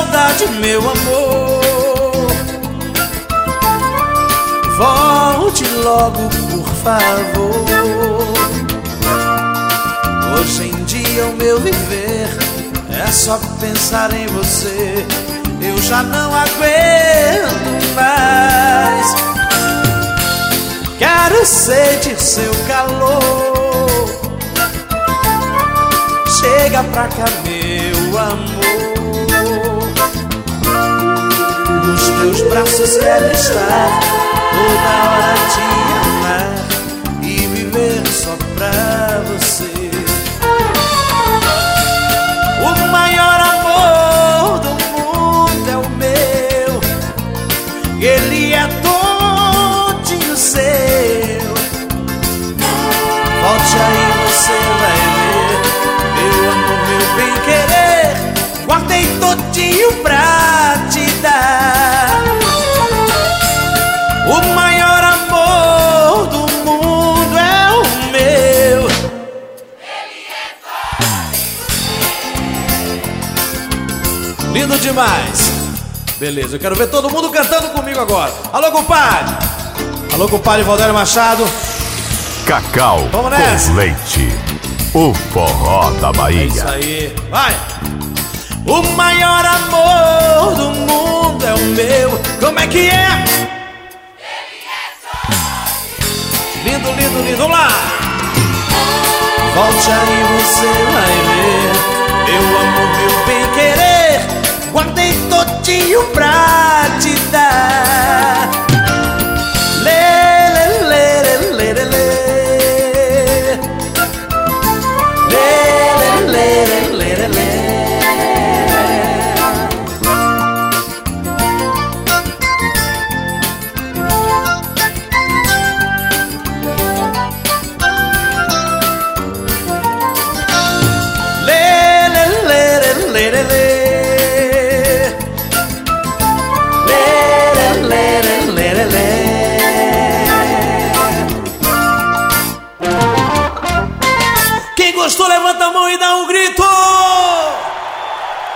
saudade, meu amor. Volte logo, por favor. Hoje em dia o meu viver é só pensar em você. Eu já não aguento mais. Quero sentir seu calor. Chega pra cá, meu amor. Nos teus braços quero estar, toda hora te amar e viver só pra você. O maior amor do mundo é o meu. Ele é todinho seu. Volte aí, você vai ver. Meu amor, meu bem-querer, guardei todinho pra te dar. O maior amor do mundo é o meu. Ele é lindo demais. Beleza, eu quero ver todo mundo cantando comigo agora. Alô, compadre. Alô, compadre Valdério Machado. Cacau Vamos nessa. com leite, o forró da Bahia. É isso aí, vai! O maior amor do mundo é o meu. Como é que é? Lindo, lindo, lindo, vamos lá! Volte aí, você vai ver. Meu amor, meu bem-querer, guardei todinho pra te dar.